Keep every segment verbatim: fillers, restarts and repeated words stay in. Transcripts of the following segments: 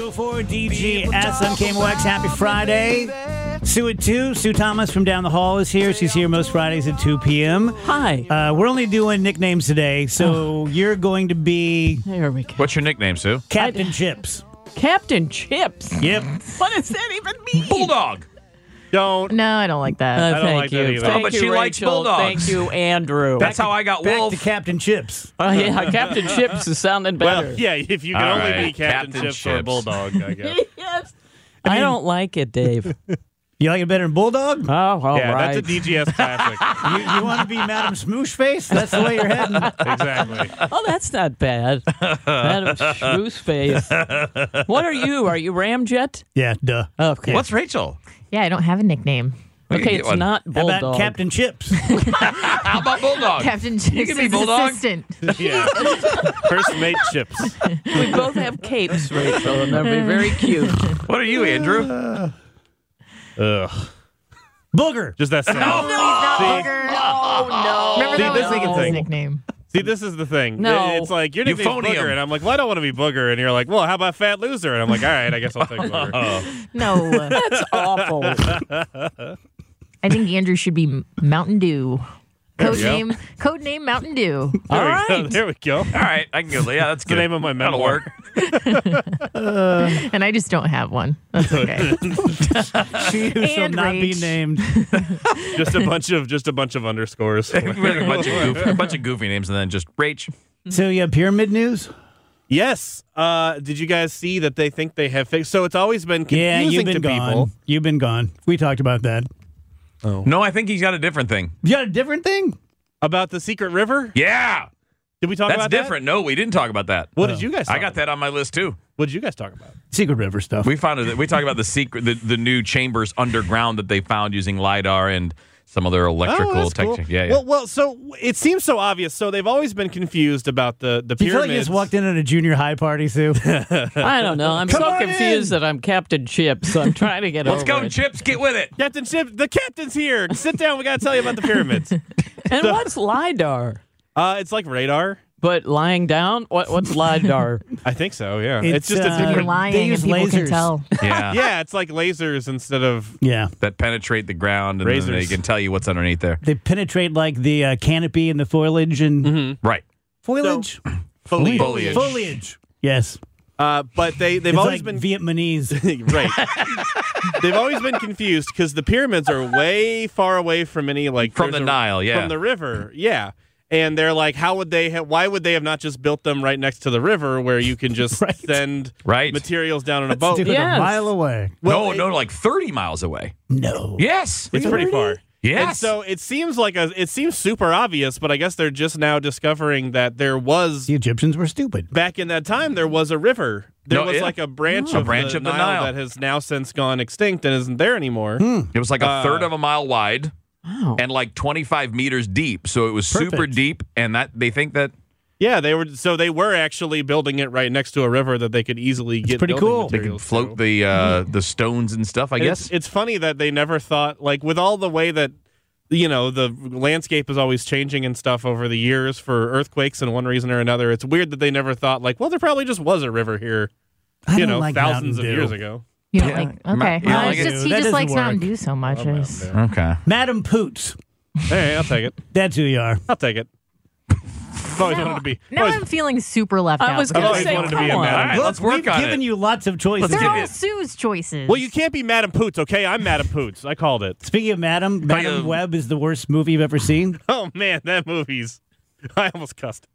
oh four D G S on K M O X. Happy Friday. Sue at two. Sue Thomas from down the hall is here. She's here most Fridays at two p.m. Hi. Uh, we're only doing nicknames today, so you're going to be There we go. What's your nickname, Sue? Captain Chips. Captain Chips. Yep. What does that even mean? Bulldog. Don't. No, I don't like that. Uh, I don't thank like you. that either. Thank Oh, but you, she likes Rachel. bulldogs. Thank you, Andrew. That's how I got Back Wolf. to Captain Chips. Oh, yeah, Captain Chips is sounding better. Well, yeah, if you can All only right, be Captain, Captain Chips, or Chips. Bulldog, I guess. Yes. I, don't like it, Dave. You like it better than Bulldog? Oh, all yeah, right. that's a D G S classic. You, you want to be Madam Smooshface? That's the way you're heading. Exactly. Oh, that's not bad. Madam Schmooze Face. What are you? Are you Ramjet? Yeah, duh. Okay. What's Rachel? Yeah, I don't have a nickname. We can Okay, get it's one. not How Bulldog. about Captain Chips? How about Bulldog? Captain Chips can be is Bulldog. assistant. Yeah. First mate Chips. We both have capes, Rachel, and they'll be very cute. What are you, Andrew? Ugh. Booger. Just that sound. No, he's not See? Booger. Oh, no. Remember See, that this was is the his thing. nickname. See, this is the thing. No. It- It's like, your nickname's Euphonium. Booger, and I'm like, well, I don't want to be Booger. And you're like, well, how about Fat Loser? And I'm like, all right, I guess I'll take Booger. No. That's awful. I think Andrew should be M- Mountain Dew. There Code we go. name, code name Mountain Dew. There All we right. go. There we go. All right, I can go. Yeah, that's The good. name of my That'll memoir. work. And I just don't have one. That's okay. She who shall And not be Rach. named. Just a bunch of just a bunch of underscores. a bunch of goofy, a bunch of goofy names, and then just Rach. So you have pyramid news? Yes. Uh, did you guys see that they think they have fixed? So it's always been confusing Yeah, you've been to gone. people. You've been gone. We talked about that. No, I think he's got a different thing. You got a different thing? About the secret river? Yeah, Did we talk that's about different. No, we didn't talk about that. that? What did you guys talk I got that on my list too. What did you guys talk about? Secret River stuff. We found it. We talked about the secret, the, the new chambers underground that they found using lidar and some other electrical oh, that's cool. technique. Yeah, yeah. Well, well, so it seems so obvious. So they've always been confused about the the Do you feel like you pyramids. just walked in at a junior high party, Sue? I don't know. I'm Come so on confused in. that I'm Captain Chips, so I'm trying to get Let's over go, it. Chips. Get with it. Captain Chip, the captain's here. Sit down. We got to tell you about the pyramids. And what's LiDAR? Uh, it's like radar. But lying down? What, what's LiDAR? I think so. Yeah. It's, It's, just uh, a You're different. lying They and use people can lasers. tell. Yeah. Yeah, it's like lasers instead of. Yeah. That penetrate the ground and then they Razors. can tell you what's underneath there. They penetrate like the uh, canopy and the foliage and Right. foliage? Foliage. Foliage. Foliage. Yes. Uh, but they they've It's always like been Vietnamese. right. They've always been confused because the pyramids are way far away from any like From there's the a- Nile, yeah. from the river, yeah. And they're like, how would they? Ha- why would they have not just built them right next to the river where you can just Right. send Right. materials down on a Let's boat? do it Yes. a mile away. Well, no, it- no, like thirty miles away. No. Yes. It's pretty far. Yes. And so it seems like a it seems super obvious, but I guess they're just now discovering that there was The Egyptians were stupid. back in that time there was a river. There No, was yeah. like a branch Oh. A of branch the of the Nile, Nile. that has now since gone extinct and isn't there anymore. It was like a Uh, third of a mile wide Wow. and like twenty-five meters deep. So it was super Perfect. deep, and that they think that Yeah, they were so they were actually building it right next to a river that they could easily get pretty building cool. they can materials float to. the uh, the stones and stuff. I And guess. It's, it's funny that they never thought like with all the way that you know the landscape is always changing and stuff over the years for earthquakes and one reason or another. It's weird that they never thought like, well, there probably just was a river here, I you don't know, like thousands Mountain of Dew. years ago. You don't Yeah. like, Ma- okay. you don't Well, like it's it? just, he That just doesn't likes work. Mountain Dew so much. I just- okay. Madam Poots. Hey, I'll take it. That's who you are. I'll take it. I've always wanted to be. Now always- I'm feeling super left I out. was I've going to always say, wanted to come be a on. man. All right, Look, let's work we've on given it. you lots of choices. Let's They're give all you- Sue's choices. well, you can't be Madam Poots, okay? I'm Madam Poots. I called it. Speaking of Madam, But, Madam uh, Web is the worst movie you've ever seen. Oh man, that movie's. I almost cussed.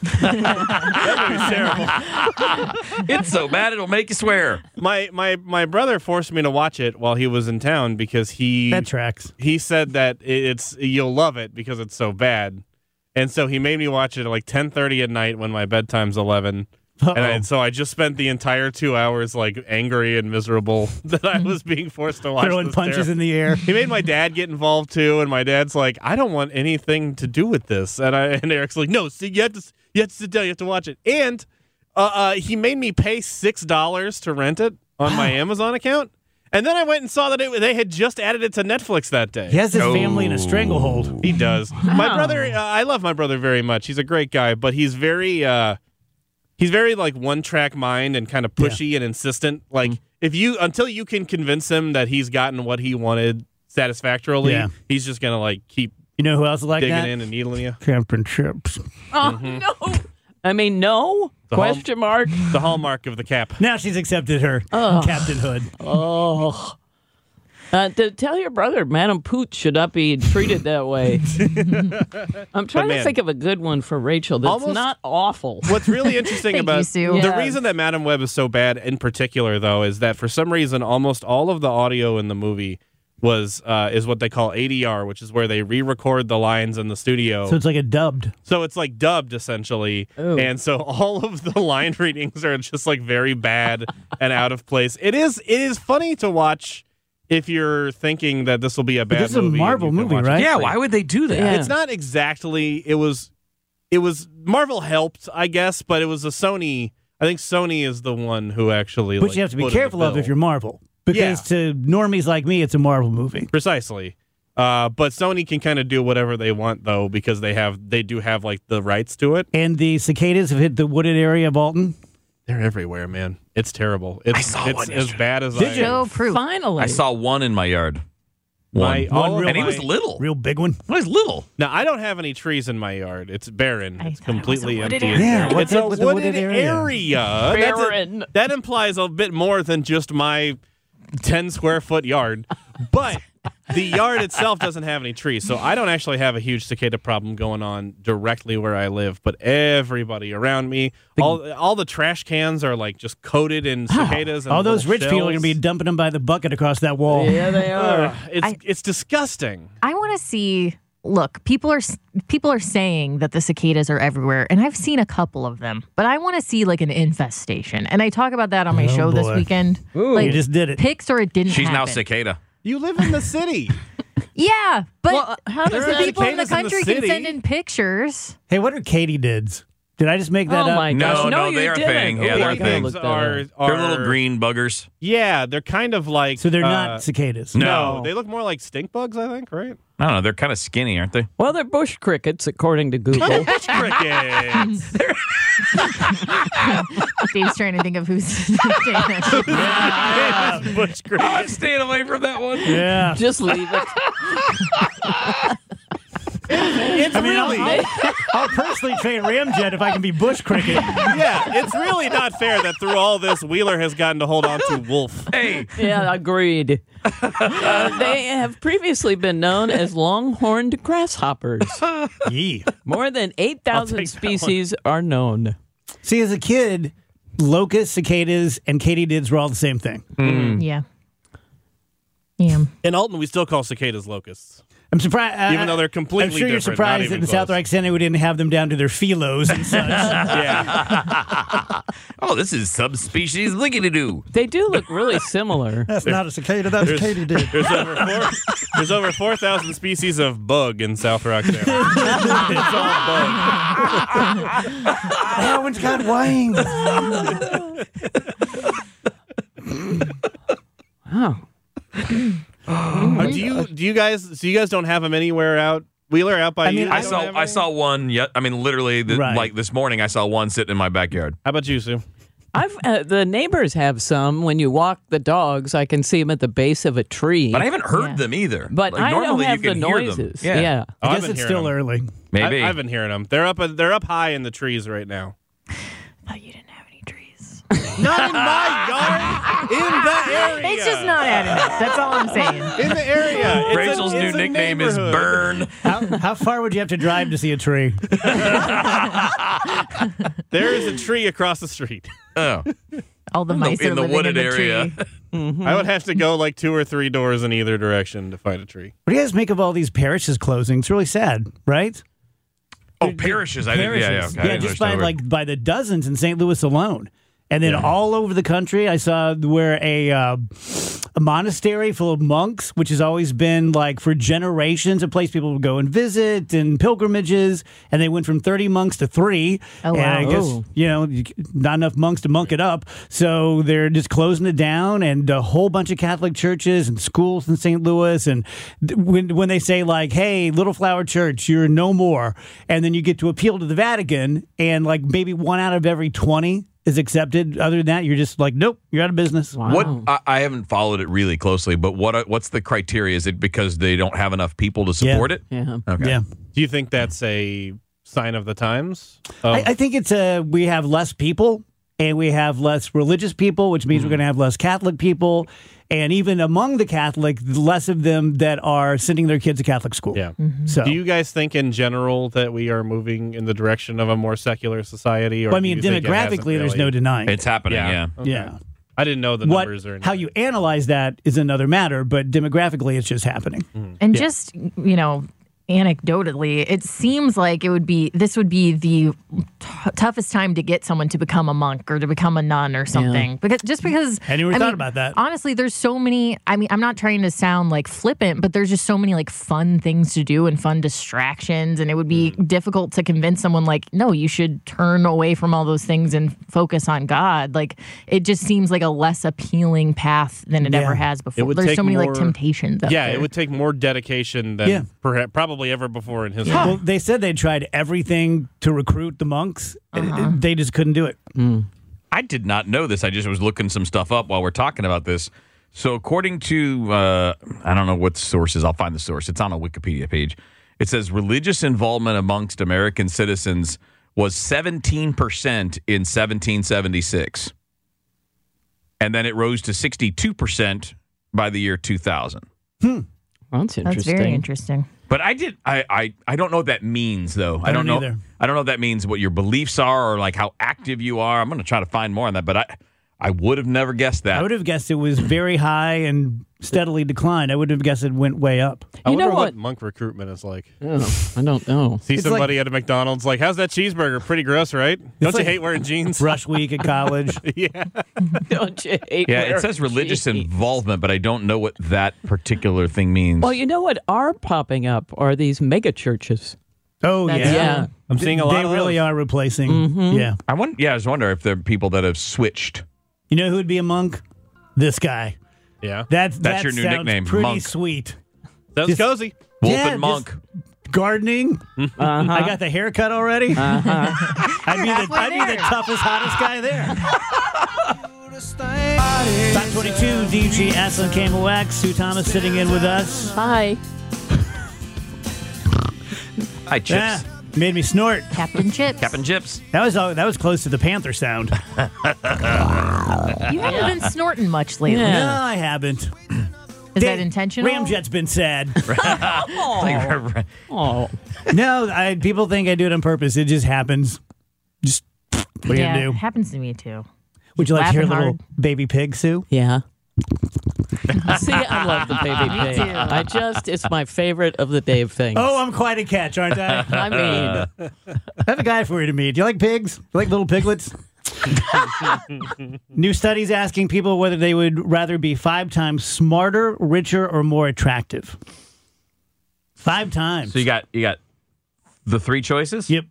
That movie's terrible. It's so bad it'll make you swear. My my my brother forced me to watch it while he was in town because he That tracks. he said that it's you'll love it because it's so bad, and so he made me watch it at like ten thirty at night when my bedtime's eleven. And I, so I just spent the entire two hours like angry and miserable that I was being forced to watch. Throwing this punches terrible- in the air. He made my dad get involved too, and my dad's like, "I don't want anything to do with this." And I and Eric's like, "No, see, you have to, you have to sit down, you have to watch it." And uh, uh, he made me pay six dollars to rent it on my Amazon account, and then I went and saw that it, they had just added it to Netflix that day. He has his Oh. family in a stranglehold. He does. My Wow. brother, uh, I love my brother very much. He's a great guy, but he's very. Uh, he's very like one track mind and kind of pushy and insistent. Like if you until you can convince him that he's gotten what he wanted satisfactorily, Yeah. he's just gonna like keep You know who else is like digging that? in and needling you. Championships. Oh no! I mean, no The whole- question mark. The hallmark of the cap. Now she's accepted her captainhood. Oh. Uh, to tell your brother, Madam Pooch should not be treated that way. I'm trying man, to think of a good one for Rachel that's almost- not awful. What's really interesting Thank about you, Sue. the Yes. reason that Madam Web is so bad in particular, though, is that for some reason almost all of the audio in the movie was uh, is what they call A D R, which is where they re-record the lines in the studio. So it's like a dubbed. So it's like dubbed essentially, Ooh. and so all of the line readings are just like very bad and out of place. It is it is funny to watch if you're thinking that this will be a bad this is a movie. and Marvel you can movie, watch it right? Yeah, free. why would they do that? Yeah. It's not exactly. It was it was Marvel helped, I guess, but it was a Sony. I think Sony is the one who actually. Which like, you have to be footed the careful of bill. if you're Marvel. Because to normies like me, it's a Marvel movie. Precisely. Uh, but Sony can kind of do whatever they want though, because they have they do have like the rights to it. And the cicadas have hit the wooded area of Alton. They're everywhere, man. It's terrible. It's I saw it's one as yesterday. bad as Did I. you? No proof. Finally. I saw one in my yard. My, One. all One of real- and he my- was little. Real big one. Well, he's little. Now I don't have any trees in my yard. It's barren. I It's thought it was a completely wooded empty. area. Yeah, It's what's a up with the wooded wooded area? area. That's a- Barren. that implies a bit more than just my ten square foot yard. But the yard itself doesn't have any trees, so I don't actually have a huge cicada problem going on directly where I live. But everybody around me, all all the trash cans are like just coated in cicadas. And All those little rich people are going to be shells. dumping them by the bucket across that wall. Yeah, they are. Ugh, it's I- it's disgusting. I want to see. Look, people are people are saying that the cicadas are everywhere, and I've seen a couple of them. But I want to see like an infestation, and I talk about that on my Oh, show this boy. weekend. Ooh. like You just did it. pics or it didn't. She's now happen. cicada. You live in the city. Yeah, but Well, how does the that? people in the cicadas in the country can city. send in pictures. Hey, what are katydids? Did I just make that Oh up? my No, gosh! no, No, you they are a didn't. thing. Yeah, Oh, they're I a gotta thing. look that Are, up. are They're little green buggers. Yeah, they're kind of like. So they're uh, not cicadas. No. No, they look more like stink bugs, I think, right? I don't know. They're kind of skinny, aren't they? Well, they're bush crickets, according to Google. Bush crickets. Dave's trying to think of who's saying that. Yeah. Bush crickets. I'm staying away from that one. yeah. Just leave it. It's I mean, really, I'll, I'll, I'll personally trade Ramjet if I can be bush cricket. yeah, it's really not fair that through all this, Wheeler has gotten to hold on to Wolf. Hey, Yeah, agreed. Uh, they have previously been known as longhorned grasshoppers. Yee. More than eight thousand take that one. species are known. See, as a kid, locusts, cicadas, and katydids were all the same thing. Yeah. Yeah. In Alton, we still call cicadas locusts. I'm surprised. Even though they're completely I'm sure you're different, not surprised that even in South close. Rock Center we didn't have them down to their philos and such. Yeah. oh, this is subspecies lickety-doo. They do look really similar. That's not a cicada, that's a katydid. There's over four, there's over four thousand species of bug in South Rock Center. It's all bug. That one's got wings. Oh. Uh, do you do you guys so you guys don't have them anywhere out? Wheeler out by I mean, you? I Don't saw have I any? saw one. Yet I mean, literally, the, Right. like this morning, I saw one sitting in my backyard. How about you, Sue? I've uh, the neighbors have some. When you walk the dogs, I can see them at the base of a tree. But I haven't heard Yeah. them either. But like, I don't normally have you the can hear them. noises. Yeah, Yeah. Oh, I I've guess been it's hearing still them. early. maybe. I, I've been hearing them. They're up. They're up high in the trees right now. thought you didn't have any trees. Not in my yard. In the area. It's just not adding up. That's all I'm saying. in the area. It's a- Rachel's it's new a nickname is neighborhood. Burn. How, how far would you have to drive to see a tree? There is a tree across the street. Oh, All the mice in are the living wooded in the area. tree. I would have to go like two or three doors in either direction to find a tree. What do you guys make of all these parishes closing? It's really sad, right? oh, parishes. I didn't. Yeah, yeah. Parishes. okay, I didn't just by understand the word. like by the dozens in Saint Louis alone, and then all over the country. I saw where a uh, a monastery full of monks, which has always been like for generations a place people would go and visit and pilgrimages. And they went from thirty monks to three. Oh, And I wow. guess, Oh. you know, you- not enough monks to monk it up. So they're just closing it down, and a whole bunch of Catholic churches and schools in Saint Louis. And th- when, when they say like, hey, Little Flower Church, you're no more. And then you get to appeal to the Vatican, and like maybe one out of every twenty is accepted. Other than that, you're just like, nope, you're out of business. Wow. What I, I haven't followed it really closely, but what what's the criteria? Is it because they don't have enough people to support it? Yeah. Okay. Yeah. Do you think that's a sign of the times? Of- I, I think it's a, we have less people and we have less religious people, which means we're going to have less Catholic people. And even among the Catholic, less of them that are sending their kids to Catholic school. yeah. So, Do you guys think in general that we are moving in the direction of a more secular society? Or well, I do mean, you think it hasn't demographically, there's really- no denying. It's happening. Yeah. Yeah. Okay. Yeah. I didn't know the What, numbers or how you analyze that is another matter, but demographically, it's just happening. And just, you know, anecdotally, it seems like it would be this would be the t- toughest time to get someone to become a monk or to become a nun or something. Because just because Hadn't even I thought mean, about that. Honestly, there's so many. I mean, I'm not trying to sound like flippant, but there's just so many like fun things to do and fun distractions, and it would be difficult to convince someone like, no, you should turn away from all those things and focus on God. Like it just seems like a less appealing path than it Yeah. ever has before. would There's take so many like more- temptations. Out Yeah, there. it would take more dedication than Yeah. perhaps probably ever before in history. Well, they said they tried everything to recruit the monks. and They just couldn't do it. I did not know this. I just was looking some stuff up while we're talking about this. So according to, uh, I don't know what sources, I'll find the source. It's on a Wikipedia page. It says religious involvement amongst American citizens was seventeen percent in seventeen seventy-six. And then it rose to sixty-two percent by the year two thousand. Well, that's That's interesting. very interesting. But I did. I, I, I don't know what that means, though. I, I don't don't know. either. I don't know what that means. What your beliefs are, or like how active you are. I'm going to try to find more on that. But I, I would have never guessed that. I would have guessed it was very high and steadily declined. I would have guessed it went way up. I You wonder know what? what? monk recruitment is like. Oh, I don't know. See It's somebody at a McDonald's like, how's that cheeseburger? Pretty gross, right? Don't you like- hate wearing jeans? Rush week at college. Yeah. Don't you hate yeah, it wearing says religious jeans? involvement, but I don't know what that particular thing means. Well, you know what are popping up are these mega churches. Oh, That's- yeah. Yeah. I'm seeing a lot They of really those. are replacing. Yeah. I wonder. Yeah, I was wondering if there are people that have switched. You know who would be a monk? This guy. Yeah. That's, That's that your new sounds nickname, pretty Monk. sweet. Sounds Just- cozy. Wolf Yeah, and Monk. Gardening. Uh-huh. I got the haircut already. Uh-huh. I'd, be the, halfway I'd be the there. toughest, hottest guy there. five twenty-two D G S on K M O X. Sue Thomas sitting in with us. Hi. Hi, Chips. Yeah, made me snort. Captain Chips. Captain Chips. That was all, that was close to the Panther sound. You haven't been snorting much lately. Yeah. No, I haven't. Is that intentional? Ramjet's been sad. Oh, No, I, people think I do it on purpose. It just happens. Just what are you yeah, gonna it do? happens to me too. Would you like to hear a laughing little hard. baby pig, Sue? yeah. See, I love the baby pig. too. I just, it's my favorite of the Dave things. Oh, I'm quite a catch, aren't I? I mean, I have a guy for you to meet. Do you like pigs? Do you like little piglets? New studies asking people whether they would rather be five times smarter, richer, or more attractive. Five times. So you got you got the three choices. Yep.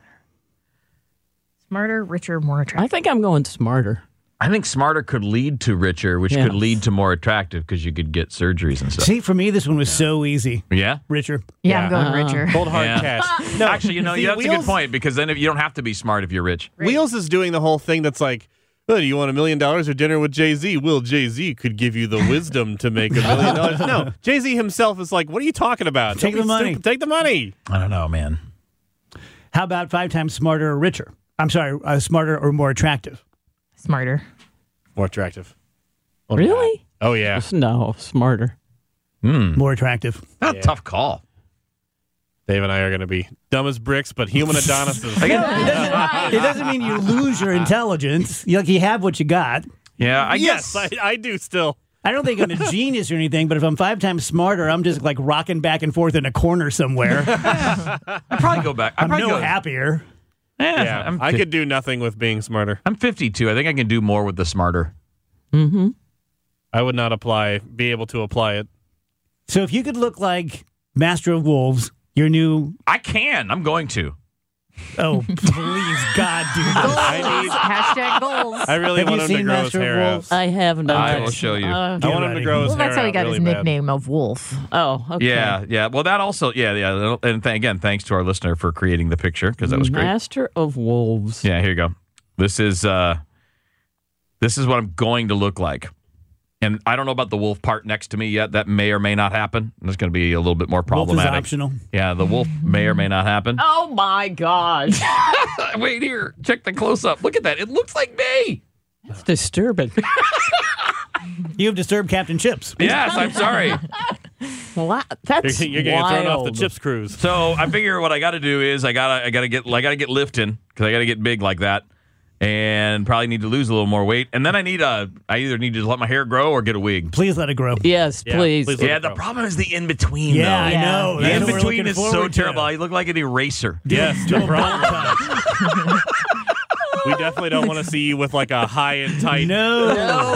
Smarter, richer, more I attractive. think I'm going smarter. I think smarter could lead to richer, which Yeah. could lead to more attractive because you could get surgeries and stuff. See, for me, this one was so easy. Yeah. Richer. Yeah, I'm going Uh-huh. richer. Cold hard Yeah. cash. No, actually, you know, See, yeah, that's a Wheels- good point because then if you don't have to be smart if you're rich. Wheels is doing the whole thing that's like, oh, do you want a million dollars or dinner with Jay-Z? Well, Jay-Z could give you the wisdom to make a million dollars. No, Jay-Z himself is like, what are you talking about? Take Don't the be money. stupid. Take the money. I don't know, man. How about five times smarter or richer? I'm sorry, uh, smarter or more attractive? Smarter. More attractive. Really? Oh, yeah. No, smarter. More attractive. That's a tough call. Dave and I are going to be dumb as bricks, but human Adonises. It doesn't, it doesn't mean you lose your intelligence. You, like, you have what you got. Yeah, I yes, guess. I, I do still. I don't think I'm a genius or anything, but if I'm five times smarter, I'm just like rocking back and forth in a corner somewhere. I'd probably go back. I'd I'm probably no go, happier. Yeah, Yeah, I'm, I fi- could do nothing with being smarter. I'm fifty-two. I think I can do more with the smarter. Mm-hmm. I would not apply, be able to apply it. So if you could look like Master of Wolves, your new I can. I'm going to. oh please God, dude. I need. Hashtag goals. I really Have want you him to seen grow Master his of hair out. Wolves? I haven't. I Okay. will show you. Uh, I want him ready. to grow his Well, hair that's how he out got really his bad. nickname of Wolf. oh, okay. Yeah, yeah. Well, that also, yeah, yeah. And th- again, thanks to our listener for creating the picture because that was great. Master of Wolves. Yeah, here you go. This is uh, this is what I'm going to look like. And I don't know about the wolf part next to me yet. That may or may not happen. That's going to be a little bit more Wolf is problematic. optional. Yeah, the wolf may or may not happen. Oh my gosh. Wait here. Check the close up. Look at that. It looks like me. That's disturbing. You have disturbed Captain Chips. Yes, I'm sorry. Wow, that's You're, you're getting thrown off the wild. chips cruise. So I figure what I got to do is I gotta I gotta get I gotta get lifting because I gotta get big like that, and probably need to lose a little more weight. And then I need a I either need to let my hair grow or get a wig. Please let it grow. Yes, Yeah, please. please let Yeah, it the grow. problem is the in between. Yeah, though. I Yeah. know. The That's in what we're between looking is so forward to. terrible. I look like an eraser. Yes, no problem. Time. We definitely don't want to see you with like a high and tight No.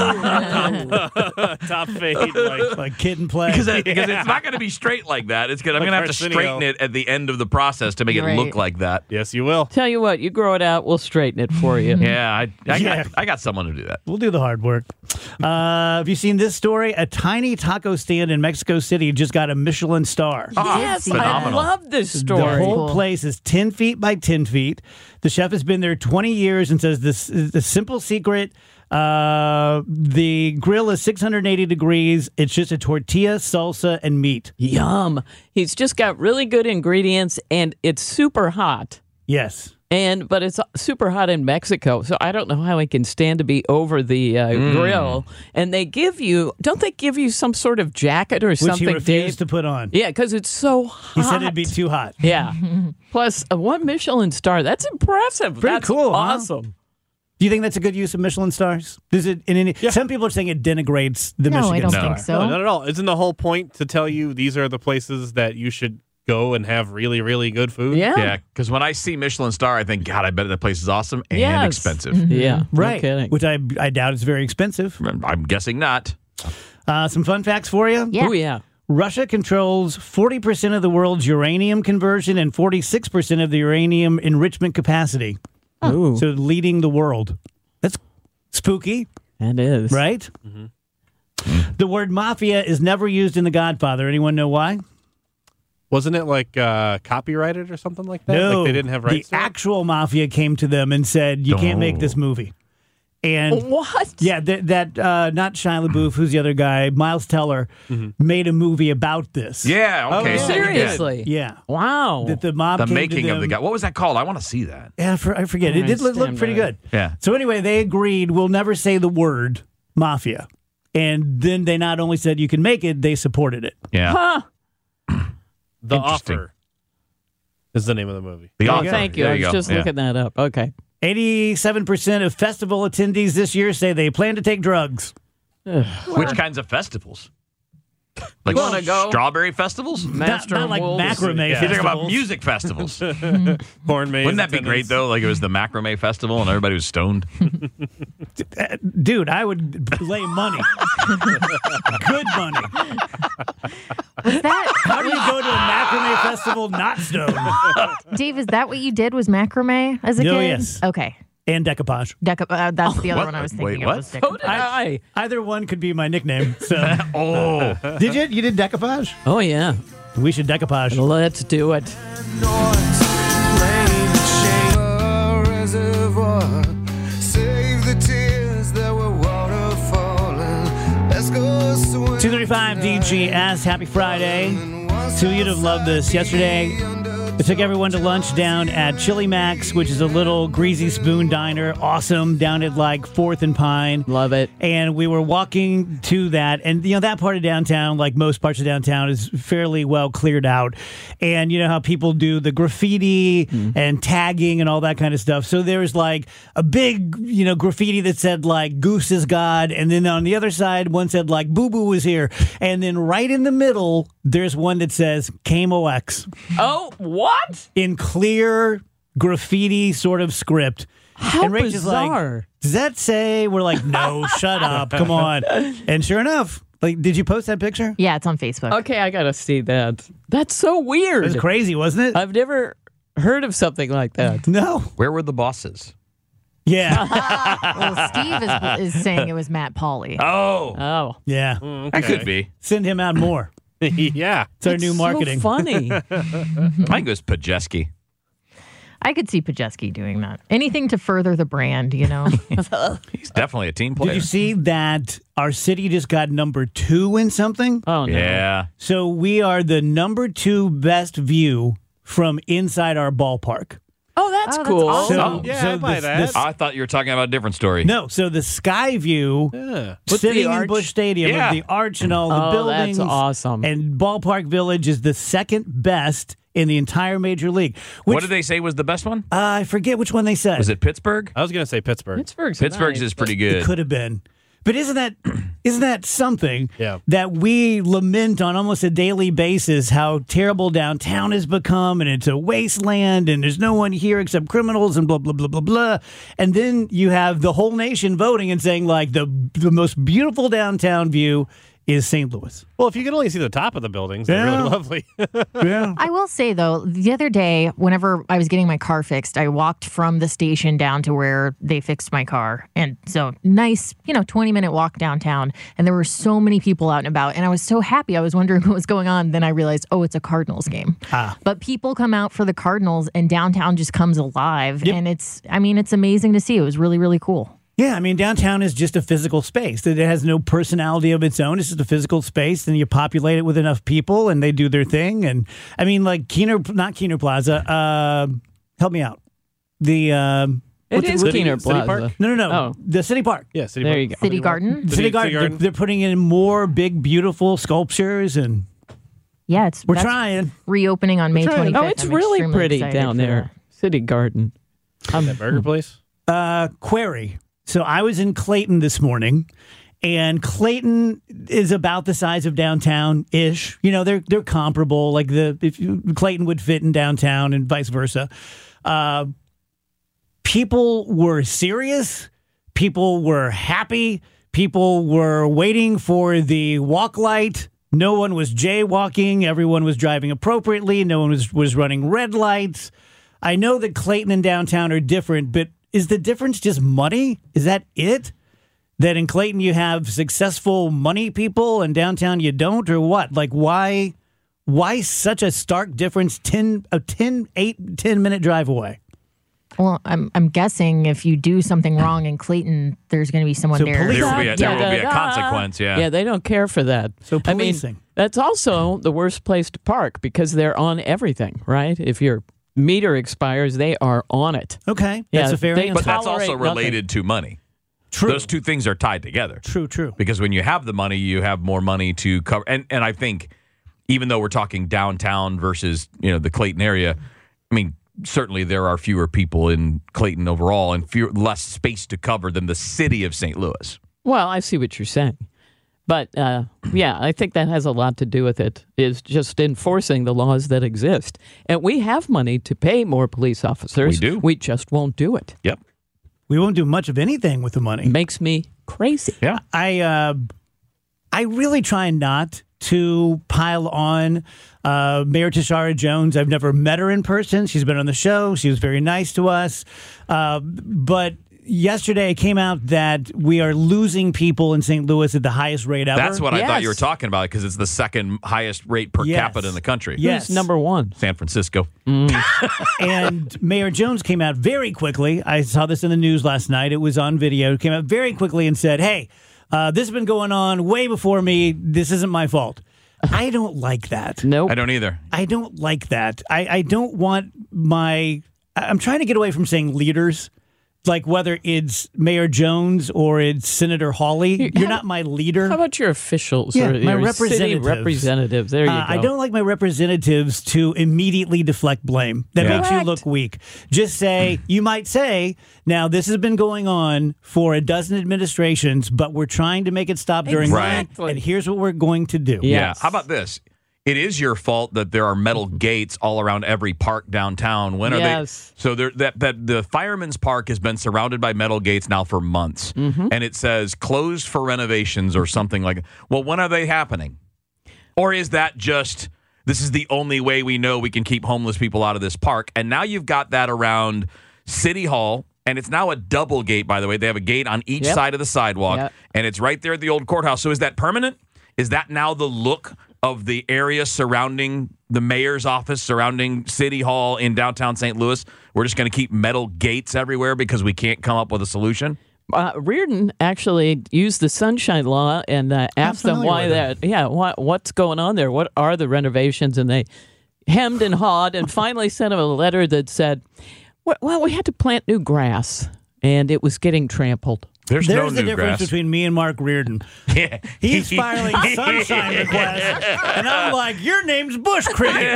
top fade. Like, Like kid and play. Because, I- because it's not going to be straight like that. It's gonna, I'm Like going to have to Arsenio. straighten it at the end of the process to make it Right. look like that. yes, you will. Tell you what, you grow it out, we'll straighten it for you. Yeah, I, I, Yeah. Got, I got someone to do that. We'll do the hard work. Uh, have you seen this story? A tiny taco stand in Mexico City just got a Michelin star. Yes, I phenomenal. love this The story. whole Cool. place is ten feet by ten feet. The chef has been there twenty years and says this is the simple secret. Uh, the grill is six hundred eighty degrees. It's just a tortilla, salsa, and meat. Yum. He's just got really good ingredients and it's super hot. Yes. And but it's super hot in Mexico, so I don't know how he can stand to be over the uh, grill. And they give you, don't they give you some sort of jacket or Which something? he refused Dave? to put on. Yeah, because it's so hot. He said it'd be too hot. Yeah. Plus uh, one Michelin star. That's impressive. Pretty That's cool, huh? awesome. Do you think that's a good use of Michelin stars? Does it in any? Some people are saying it denigrates the No, Michigan I don't star. think so. No, not at all. Isn't the whole point to tell you these are the places that you should go and have really, really good food? Yeah. Yeah, because when I see Michelin star, I think, God, I bet that place is awesome and Yes. expensive. Yeah. Right. No kidding. Which I I doubt is very expensive. I'm guessing not. Uh, some fun facts for you. Yeah. Oh, yeah. Russia controls forty percent of the world's uranium conversion and forty-six percent of the uranium enrichment capacity. Ooh, So leading the world. That's spooky, that is. right? The word mafia is never used in The Godfather. Anyone know why? Wasn't it like uh, copyrighted or something like that? No. Like they didn't have rights The to it? actual mafia came to them and said, you can't make Oh. this movie. And What? yeah, that, that uh, not Shia LaBeouf, who's the other guy, Miles Teller, made a movie about this. Yeah, okay. yeah. so you did. Seriously? Yeah. Wow. That the mob The came making to of the them. guy. What was that called? I want to see that. Yeah, I for- I forget. It I did look, look stand pretty by good. Yeah. So anyway, they agreed we'll never say the word mafia. And then they not only said you can make it, they supported it. Yeah. Huh. The Interesting. Offer is the name of the movie. The Oh, author. thank you. There I was go. just Yeah. looking that up. Okay. eighty-seven percent of festival attendees this year say they plan to take drugs. Which kinds of festivals? Like Wanna go? strawberry festivals? You're Master not of like Wolves. macrame Yeah. talking about festivals. music festivals. Corn maze. Wouldn't that be great, attendance. though? Like it was the macrame festival and everybody was stoned. Uh, Dude, I would lay money. Good money. Was that, How do you go to a macrame festival not stoned? Dave, is that what you did was macrame as a No, kid? yes. Okay. And decoupage. Deca- uh, that's the other what? one I was Wait, thinking what? of. Was So decoupage. did I. Either one could be my nickname. So, Oh. did you? You did decoupage? Oh, yeah. We should decoupage. Let's do it. two thirty-five D G S. Happy Friday. So you'd have loved this. Yesterday, I took everyone to lunch down at Chili Max, which is a little greasy spoon diner. Awesome. Down at like fourth and Pine. Love it. And we were walking to that. And, you know, that part of downtown, like most parts of downtown, is fairly well cleared out. And you know how people do the graffiti and tagging and all that kind of stuff. So there was like a big, you know, graffiti that said like Goose is God. And then on the other side, one said like Boo Boo is here. And then right in the middle, there's one that says K M O X Oh, what? in clear graffiti sort of script. How and Rach is like, bizarre. does that say? We're like, no, shut up. Come on. And sure enough, like, did you post that picture? Yeah, it's on Facebook. Okay, I got to see that. That's so It weird. was crazy, wasn't it? I've never heard of something like that. no. Where were the bosses? Yeah. Well, Steve is, is saying it was Matt Pauly. Oh, Oh. yeah. that could be. Send him out more. yeah. It's our new marketing. So funny. I think it was Pajeski. I could see Pajeski doing that. Anything to further the brand, you know? He's definitely a team Did player. you see that our city just got number two in something? Oh, no. Yeah. So we are the number two best view from inside our ballpark. Oh, that's Oh, that's cool. awesome. So, Oh. Yeah, I buy that. I thought you were talking about a different story. no, so the sky view Yeah. sitting the in arch? Busch Stadium, Yeah. of the arch and all the Oh, buildings. that's awesome. And Ballpark Village is the second best in the entire major league. Which, What did they say was the best one? uh, I forget which one they said. Was it Pittsburgh? I was going to say Pittsburgh. Pittsburgh's Pittsburgh's nice, is pretty It good. could have been. But isn't that isn't that something Yeah. that we lament on almost a daily basis how terrible downtown has become and it's a wasteland and there's no one here except criminals and blah blah blah blah blah. And then you have the whole nation voting and saying like the the most beautiful downtown view is Saint Louis. Well, if you could only see the top of the buildings, they're Yeah. really lovely. Yeah. I will say, though, the other day, whenever I was getting my car fixed, I walked from the station down to where they fixed my car. And so, nice, you know, twenty minute walk downtown. And there were so many people out and about. And I was so happy. I was wondering what was going on. Then I realized, oh, it's a Cardinals game. Ah. But people come out for the Cardinals, and downtown just comes alive. Yep. And it's, I mean, it's amazing to see. It was really, really cool. Yeah, I mean, downtown is just a physical space. It has no personality of its own. It's just a physical space, and you populate it with enough people, and they do their thing. And I mean, like Keener, not Keener Plaza. Uh, help me out. The um, It what's is what- Keener City Park? Plaza. No, no, no. Oh. The City Park. yeah, City There Park. you go. City Garden? City, City Garden. Garden. They're, they're putting in more big, beautiful sculptures, and Yeah, it's we're that's trying. reopening on May trying. twenty-fifth. Oh, it's I'm really extremely pretty excited down for there. that. City Garden. Um, That burger place? Uh, query. So I was in Clayton this morning, and Clayton is about the size of downtown ish. You know, they're they're comparable. Like the if you, Clayton would fit in downtown and vice versa. Uh, people were serious. People were happy. People were waiting for the walk light. No one was jaywalking. Everyone was driving appropriately. No one was was running red lights. I know that Clayton and downtown are different, but is the difference just money? Is that it? That in Clayton you have successful money people and downtown you don't, or what? Like why why such a stark difference ten a ten, eight, ten minute drive away? Well, I'm I'm guessing if you do something wrong in Clayton, there's going to be someone So there. police- There will be a, there will be a Da-da-da. consequence, yeah. Yeah, they don't care for that. So I mean, policing. that's also the worst place to park because they're on everything, right? If your meter expires, they are on it. Okay. Yeah, That's a fair they- answer. But that's Tolerate also nothing. related to money. True. Those two things are tied together. True, true. Because when you have the money, you have more money to cover. And and I think even though we're talking downtown versus, you know, the Clayton area, I mean, certainly there are fewer people in Clayton overall and fewer, less space to cover than the city of Saint Louis. Well, I see what you're saying. But uh, yeah, I think that has a lot to do with it, is just enforcing the laws that exist. And we have money to pay more police officers. We do. We just won't do it. Yep. We won't do much of anything with the money. Makes me crazy. Yeah. I uh, I really try not to pile on uh, Mayor Tashara Jones. I've never met her in person. She's been on the show. She was very nice to us. Uh, but yesterday it came out that we are losing people in Saint Louis at the highest rate ever. That's what I thought you were Yes. talking about because it's the second highest rate per Yes. capita in the country. Yes. Who's number one? San Francisco. And Mayor Jones came out very quickly. I saw this in the news last night. It was on video. Came out very quickly and said, hey, uh, this has been going on way before me. This isn't my fault. I don't like that. Nope. I don't either. I don't like that. I, I don't want my... I- I'm trying to get away from saying leaders. Like whether it's Mayor Jones or it's Senator Hawley, you're not my leader. How about your officials Yeah, or my your city representatives. representatives? There you Uh, go. I don't like my representatives to immediately deflect blame. That Yeah. makes you Correct. look weak. Just say, you might say, now this has been going on for a dozen administrations, but we're trying to make it stop during Exactly. mine, and here's what we're going to do. Yeah. Yeah. Yes. How about this? it is your fault that there are metal gates all around every park downtown. When are Yes. they? So there, that that the Fireman's Park has been surrounded by metal gates now for months, Mm-hmm. and it says closed for renovations or something like. Well, when are they happening? Or is that just this is the only way we know we can keep homeless people out of this park? And now you've got that around City Hall. And it's now a double gate, by the way. They have a gate on each Yep. side of the sidewalk, Yep. and it's right there at the old courthouse. So is that permanent? Is that now the look of the area surrounding the mayor's office, surrounding City Hall in downtown Saint Louis? We're just going to keep metal gates everywhere because we can't come up with a solution? Uh, Reardon actually used the Sunshine Law and uh, asked them familiar why with that. Yeah, what, what's going on there? What are the renovations? And they hemmed and hawed and finally sent him a letter that said, "Well, well, we had to plant new grass, and it was getting trampled." There's, There's no the new difference grass. between me and Mark Reardon. Yeah. He's filing sunshine requests, and I'm like, your name's Bush Cricket.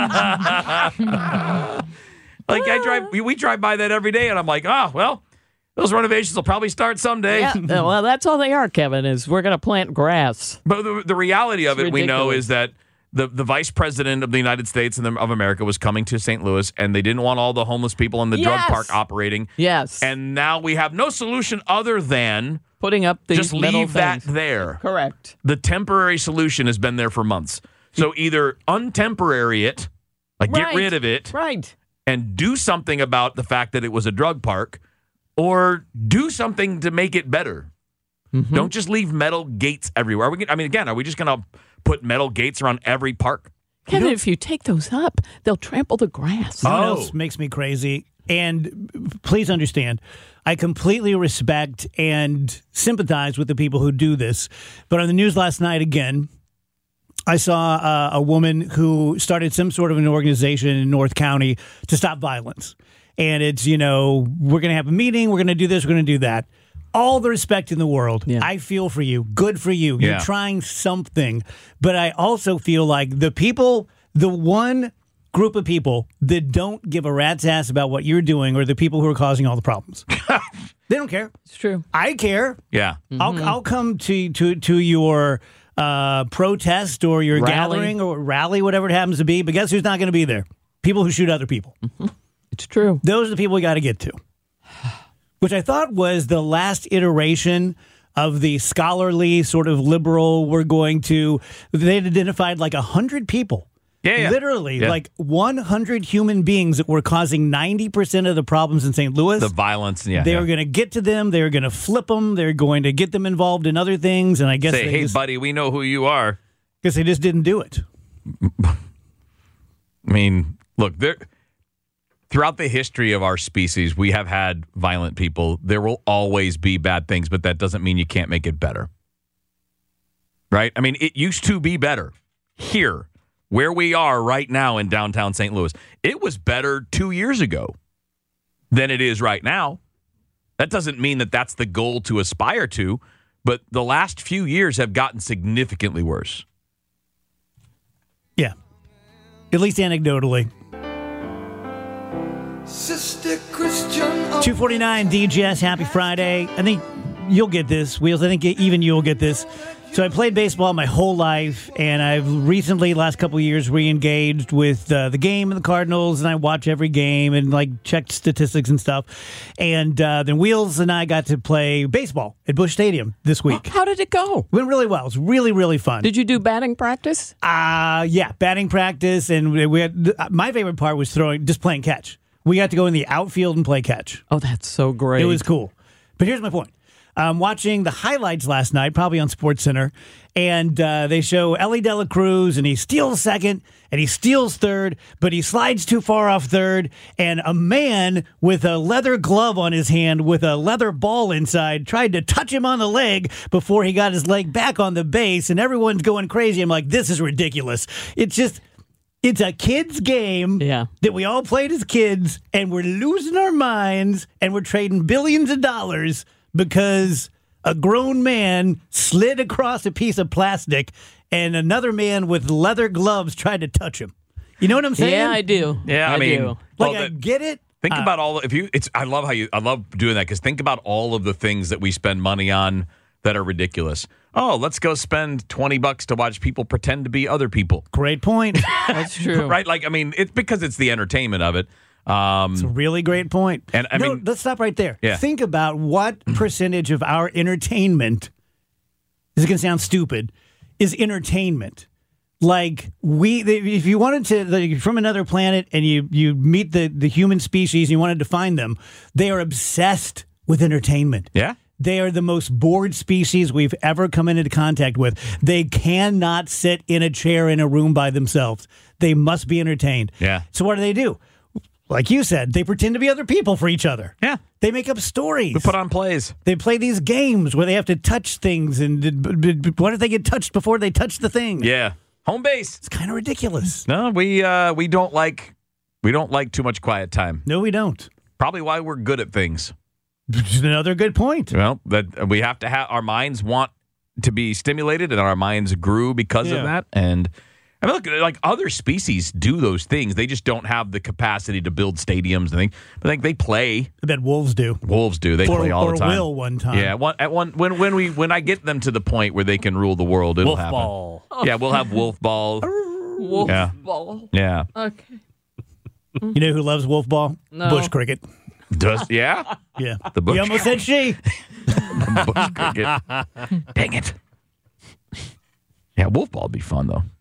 Like I drive, we, we drive by that every day, and I'm like, oh well, those renovations will probably start someday. Yeah, uh, well, that's all they are, Kevin, is we're going to plant grass. But the, the reality of It's it, we know, ridiculous. is that the, the vice president of the United States and the, of America was coming to Saint Louis, and they didn't want all the homeless people in the drug Yes. park operating. Yes. And now we have no solution other than Putting up these just metal leave that things. there. Correct. The temporary solution has been there for months. So either untemporary it, like get Right. rid of it, Right. and do something about the fact that it was a drug park, or do something to make it better. Mm-hmm. Don't just leave metal gates everywhere. Are we, I mean, again, are we just going to put metal gates around every park? Kevin, if you take those up, they'll trample the grass. You know what Oh. else makes me crazy? And please understand, I completely respect and sympathize with the people who do this. But on the news last night, again, I saw uh, a woman who started some sort of an organization in North County to stop violence. And it's, you know, we're going to have a meeting, we're going to do this, we're going to do that. All the respect in the world. Yeah. I feel for you. Good for you. You're Yeah. trying something. But I also feel like the people, the one group of people that don't give a rat's ass about what you're doing are the people who are causing all the problems. They don't care. It's true. I care. Yeah. I'll I'll come to to to your uh, protest or your Rally. gathering or rally, whatever it happens to be. But guess who's not going to be there? People who shoot other people. It's true. Those are the people we got to get to. Which I thought was the last iteration of the scholarly sort of liberal. We're going to. They had identified like a hundred people. Yeah, yeah. Literally, Yeah. like one hundred human beings that were causing ninety percent of the problems in Saint Louis. The violence. Yeah. They yeah. were going to get to them. They were going to flip them. They're going to get them involved in other things. And I guess Say, they hey, just, buddy, we know who you are. guess they just didn't do it. I mean, look, there. Throughout the history of our species, we have had violent people. There will always be bad things, but that doesn't mean you can't make it better. Right? I mean, it used to be better here, where we are right now in downtown Saint Louis. It was better two years ago than it is right now. That doesn't mean that that's the goal to aspire to, but the last few years have gotten significantly worse. Yeah. At least anecdotally. Sister Christian. two forty-nine D J S, happy Friday. I think you'll get this, Wheels. I think even you'll get this. So I played baseball my whole life, and I've recently, last couple of years, re-engaged with uh, the game and the Cardinals, and I watch every game and like checked statistics and stuff. And uh, then Wheels and I got to play baseball at Busch Stadium this week. How did it go? Went really well. It was really, really fun. Did you do batting practice? Uh, yeah, batting practice, and we had my favorite part was throwing, just playing catch. We got to go in the outfield and play catch. Oh, that's so great. It was cool. But here's my point. I'm watching the highlights last night, probably on SportsCenter, and uh, they show Ellie De La Cruz, and he steals second, and he steals third, but he slides too far off third, and a man with a leather glove on his hand with a leather ball inside tried to touch him on the leg before he got his leg back on the base, and everyone's going crazy. I'm like, this is ridiculous. It's just... It's a kid's game Yeah. that we all played as kids, and we're losing our minds, and we're trading billions of dollars because a grown man slid across a piece of plastic, and another man with leather gloves tried to touch him. You know what I'm saying? Yeah, I do. Yeah, I, mean, do. Like, well, I that- get it. Think Uh, about all if you. It's. I love how you. I love doing that because think about all of the things that we spend money on that are ridiculous. Oh, let's go spend twenty bucks to watch people pretend to be other people. Great point. That's true. Right? Like, I mean, it's because it's the entertainment of it. Um, It's a really great point. And, I no, mean- let's stop right there. Yeah. Think about what percentage of our entertainment, this is going to sound stupid, is entertainment. Like, we, if you wanted to, like, from another planet and you, you meet the, the human species and you wanted to find them, they are obsessed with entertainment. yeah. They are the most bored species we've ever come into contact with. They cannot sit in a chair in a room by themselves. They must be entertained. Yeah. So what do they do? Like you said, they pretend to be other people for each other. Yeah. They make up stories. We put on plays. They play these games where they have to touch things. And b- b- what if they get touched before they touch the thing? Yeah. Home base. It's kind of ridiculous. No, we uh, we don't like we don't like too much quiet time. No, we don't. Probably why we're good at things. Another good point. Well, that we have to have our minds want to be stimulated, and our minds grew because Yeah. of that. And I mean, look, like other species do those things. They just don't have the capacity to build stadiums and things. But like they play. I bet wolves do. Wolves do. They Or, play all or the time. will one time. Yeah, one, at one when when we when I get them to the point where they can rule the world, it'll Wolf happen. ball. Yeah, we'll have wolf ball. Wolf Yeah. ball. Yeah. Okay. You know who loves wolf ball? No. Bush cricket. Does yeah? Yeah. The bush You almost said she. bush cricket. Dang it. Yeah, wolf ball would be fun though.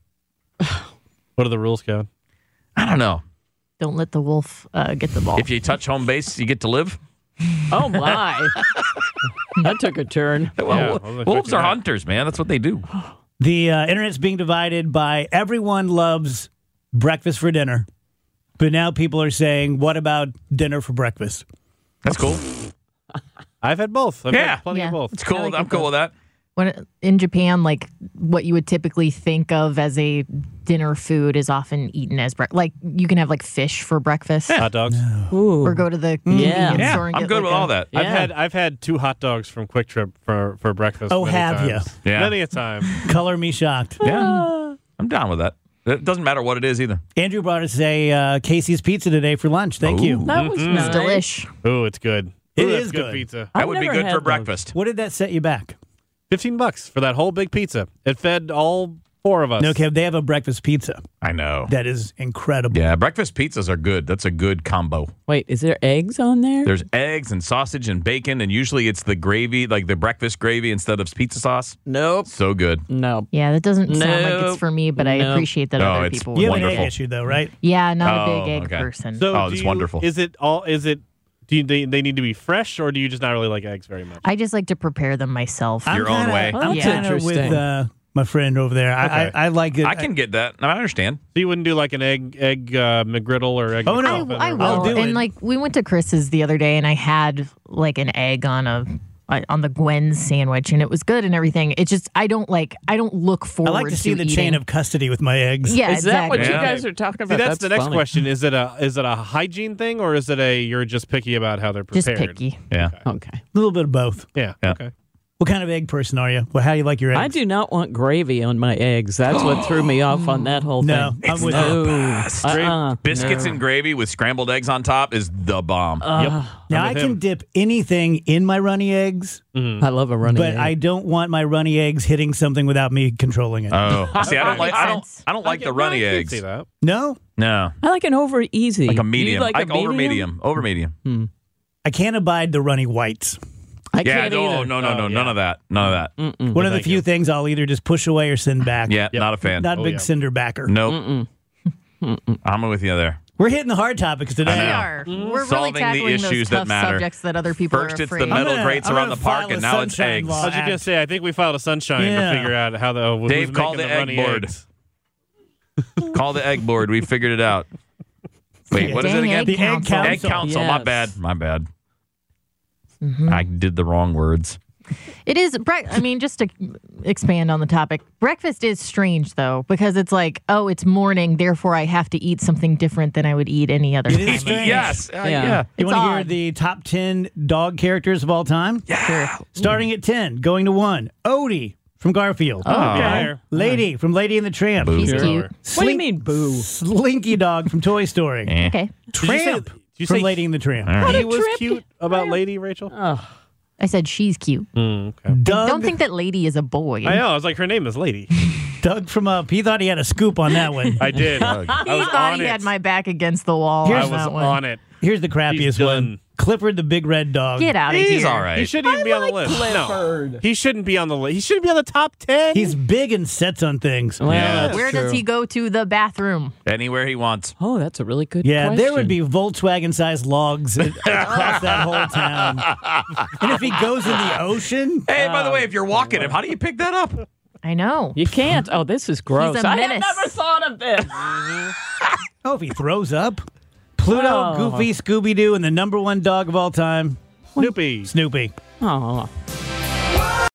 What are the rules, Kevin? I don't know. Don't let the wolf uh, get the ball. If you touch home base, you get to live. Oh my. That took a turn. Well, Yeah, wo- I wasn't wolves expecting are that. hunters, man. That's what they do. The uh, internet's being divided by everyone loves breakfast for dinner. But now people are saying, what about dinner for breakfast? That's cool. I've had both. I've Yeah. had plenty Yeah. of both. It's cool. I like I'm it cool though. with that. When in Japan, like what you would typically think of as a dinner food is often eaten as breakfast. Like you can have like fish for breakfast, Hot dogs. Ooh. or go to the Yeah. convenience Yeah, store and I'm get good like with a- all that. I've Yeah. had I've had two hot dogs from Quick Trip for, for breakfast. Oh, many have ya? times. Yeah. Many a time. Color me shocked. Yeah, I'm down with that. It doesn't matter what it is either. Andrew brought us a uh, Casey's Pizza today for lunch. Thank you. Ooh. That was nice. It's delish. Ooh, it's good. It Ooh, that's is good good. pizza. That I've would be never good had for those. breakfast. What did that set you back? Fifteen bucks for that whole big pizza. It fed all four of us. No, Kev, they have a breakfast pizza. I know. That is incredible. Yeah, breakfast pizzas are good. That's a good combo. Wait, is there eggs on there? There's eggs and sausage and bacon, and usually it's the gravy, like the breakfast gravy instead of pizza sauce. Nope. So good. No. Yeah, that doesn't sound like Nope. it's for me, but I Nope. appreciate that No, other it's people. You have would an Wonderful. egg issue, though, right? Yeah, not a Oh, big egg okay. person. So Oh, do it's you- wonderful. Is it all? Is it? Do you, they they need to be fresh, or do you just not really like eggs very much? I just like to prepare them myself. I'm Your own kinda- way. I'm That's kind of with interesting. uh, my friend over there. I, Okay. I, I like it. I can get that. I understand. So you wouldn't do like an egg egg uh, McGriddle or egg? Oh, no. I, McMuffin I or- will. I'll do and it. like we went to Chris's the other day, and I had like an egg on a on the Gwen's sandwich, and it was good and everything. It's just I don't like I don't look I forward. like to see the eating. chain of custody with my eggs. Yeah, Is that what exactly. you Yeah. guys are talking See, about? that's, the next funny. question. Is it a is it a hygiene thing, or is it a you're just picky about how they're Just prepared? picky. Yeah. Okay. A little bit of both. Yeah. Yeah. Okay. What kind of egg person are you? Well, how do you like your eggs? I do not want gravy on my eggs. That's what threw me off on that whole No, thing. I'm with no. you. Uh-uh. Biscuits no. and gravy with scrambled eggs on top is the bomb. Uh, Now, I'm I with can him. dip anything in my runny eggs, I love a running but egg. I don't want my runny eggs hitting something without me controlling it. Oh, see, I don't like. I don't. sense. I don't like I the can- runny I can eggs. See that. No, No, I like an over easy. like a Do you medium. like, like a over medium? medium. Over medium. I can't abide the runny whites. I Yeah. can't No. either. No. No. No. Oh, None yeah. of that. None of that. Mm-mm. One of the thank few you. things I'll either just push away or send back. Yeah. Yep. Not a fan. Not a Oh, big yeah. cinder backer. Nope. I'm with you there. We're hitting the hard topics today. I We know. are. We're Solving the really tackling issues those that tough matter. subjects that other people First are it's the afraid. metal I'm gonna- grates I'm around gonna the park, file and a now it's sunshine eggs. law. I was just gonna Act. say. I think we filed a sunshine Yeah. to figure out how the who's Dave, call making the egg runny board. eggs. Call the egg board. We figured it out. Wait, what is it Dang again? egg The egg council. council. Egg council. My Yes. bad. My bad. Mm-hmm. I did the wrong words. It is. bre- I mean, just to expand on the topic, breakfast is strange though because it's like, oh, it's morning, therefore I have to eat something different than I would eat any other It time. is strange. Yes. Uh, Yeah. yeah. You It's want to hear odd. the top ten dog characters of all time? Yeah. Starting at ten, going to one, Odie from Garfield. Oh, Yeah. Lady from Lady and the Tramp. She's Sure. cute. What do you Slink- mean, boo? Slinky Dog from Toy Story. Eh. Okay. Did you say- Tramp did you from say Lady and the Tramp. All right. He was Trip. cute about Lady Rachel. Oh, I said she's cute. Mm, okay. Doug, Don't think that lady is a boy. I know. I was like, her name is Lady. Doug from up. He thought he had a scoop on that one. I did. I He was thought on he it. had my back against the wall. I on was that one. on it. Here's the crappiest He's one. done. Clifford the big red dog. Get out of here. He's all right. He shouldn't even be on the list. No, he shouldn't be on the list. He shouldn't be on the top ten. He's big and sets on things. Well, Yeah. that's Where does true. he go to the bathroom? Anywhere he wants. Oh, that's a really good Yeah, question. there would be Volkswagen-sized logs across that whole town. And if he goes in the ocean, Hey, by the way, if you're walking him, how do you pick that up? I know. You can't. Oh, this is gross. He's a I had menace. never thought of this. oh, if he throws up, Pluto, Oh. Goofy, Scooby-Doo, and the number one dog of all time, Snoopy. Snoopy. Oh,